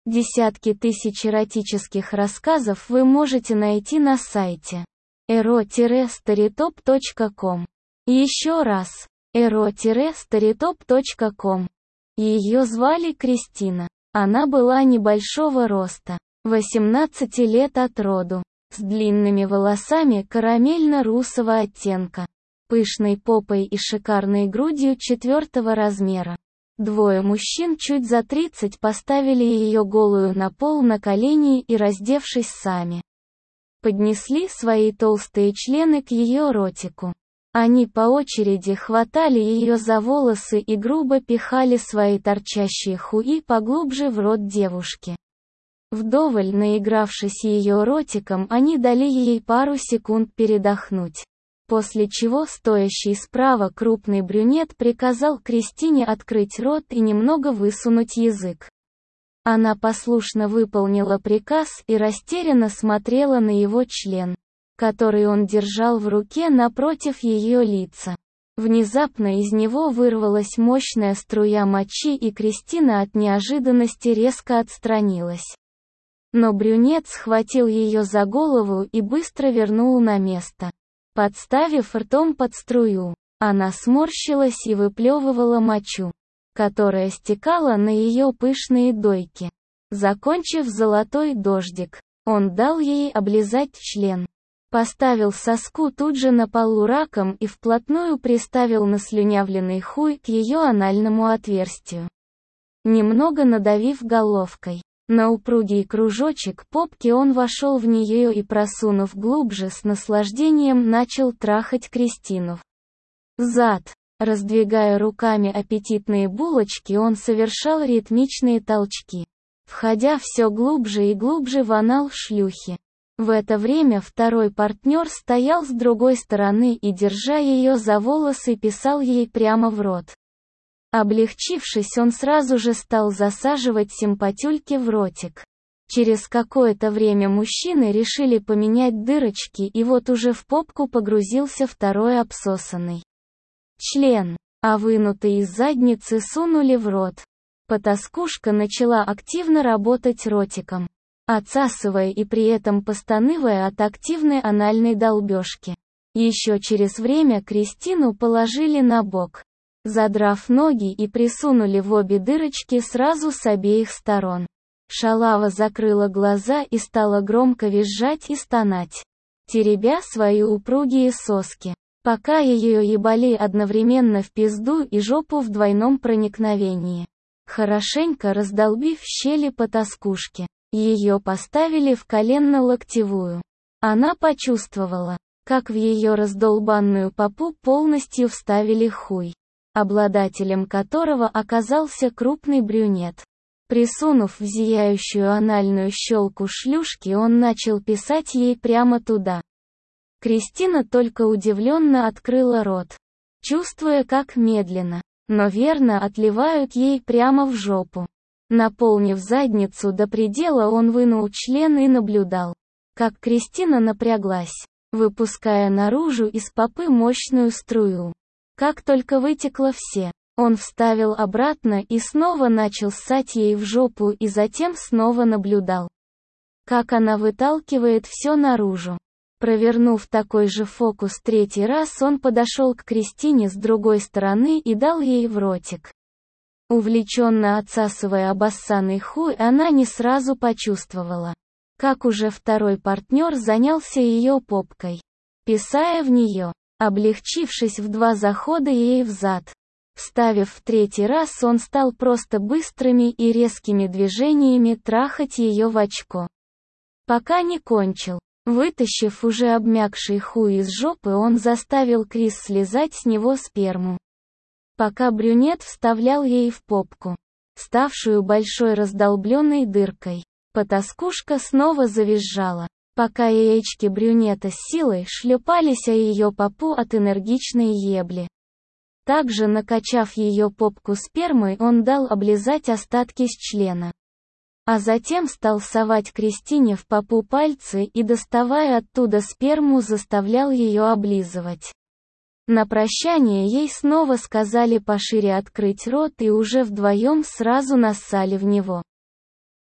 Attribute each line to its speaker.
Speaker 1: Десятки тысяч эротических рассказов вы можете найти на сайте ero-storytop.com. Еще раз, ero-storytop.com. Ее звали Кристина. Она была небольшого роста, 18 лет от роду, с длинными волосами карамельно-русого оттенка, пышной попой и шикарной грудью 4-го размера. Двое мужчин чуть за 30 поставили ее голую на пол на колени и, раздевшись сами, поднесли свои толстые члены к ее ротику. Они по очереди хватали ее за волосы и грубо пихали свои торчащие хуи поглубже в рот девушки. Вдоволь наигравшись ее ротиком, они дали ей пару секунд передохнуть. После чего стоящий справа крупный брюнет приказал Кристине открыть рот и немного высунуть язык. Она послушно выполнила приказ и растерянно смотрела на его член, который он держал в руке напротив ее лица. Внезапно из него вырвалась мощная струя мочи, и Кристина от неожиданности резко отстранилась. Но брюнет схватил ее за голову и быстро вернул на место. Подставив ртом под струю, она сморщилась и выплевывала мочу, которая стекала на ее пышные дойки. Закончив золотой дождик, он дал ей облизать член. Поставил соску тут же на полу раком и вплотную приставил наслюнявленный хуй к ее анальному отверстию, немного надавив головкой. На упругий кружочек попки он вошел в нее и, просунув глубже, с наслаждением начал трахать Кристину. Зад. Раздвигая руками аппетитные булочки, он совершал ритмичные толчки, входя все глубже и глубже в анал шлюхи. В это время второй партнер стоял с другой стороны и, держа ее за волосы, писал ей прямо в рот. Облегчившись, он сразу же стал засаживать симпатюльки в ротик. Через какое-то время мужчины решили поменять дырочки, и вот уже в попку погрузился второй обсосанный член, а вынутый из задницы сунули в рот. Потаскушка начала активно работать ротиком, отсасывая и при этом постанывая от активной анальной долбежки. Еще через время Кристину положили на бок, задрав ноги, и присунули в обе дырочки сразу с обеих сторон. Шалава закрыла глаза и стала громко визжать и стонать, теребя свои упругие соски, пока ее ебали одновременно в пизду и жопу в двойном проникновении. Хорошенько раздолбив щели потаскушки, ее поставили в коленно-локтевую. Она почувствовала, как в ее раздолбанную попу полностью вставили хуй, обладателем которого оказался крупный брюнет. Присунув в зияющую анальную щелку шлюшки, он начал писать ей прямо туда. Кристина только удивленно открыла рот, чувствуя, как медленно, но верно отливают ей прямо в жопу. Наполнив задницу до предела, он вынул член и наблюдал, как Кристина напряглась, выпуская наружу из попы мощную струю. Как только вытекло все, он вставил обратно и снова начал ссать ей в жопу, и затем снова наблюдал, как она выталкивает все наружу. Провернув такой же фокус третий раз, он подошел к Кристине с другой стороны и дал ей в ротик. Увлеченно отсасывая обоссанный хуй, она не сразу почувствовала, как уже второй партнер занялся ее попкой, писая в нее. Облегчившись в 2 захода ей взад, вставив в третий раз, он стал просто быстрыми и резкими движениями трахать ее в очко, пока не кончил. Вытащив уже обмякший хуй из жопы, он заставил Крис слезать с него сперму, пока брюнет вставлял ей в попку, ставшую большой раздолбленной дыркой. Потаскушка снова завизжала, пока яички брюнета с силой шлепались о ее попу от энергичной ебли. Также накачав ее попку спермой, он дал облизать остатки с члена, а затем стал совать Кристине в попу пальцы и, доставая оттуда сперму, заставлял ее облизывать. На прощание ей снова сказали пошире открыть рот, и уже вдвоем сразу нассали в него.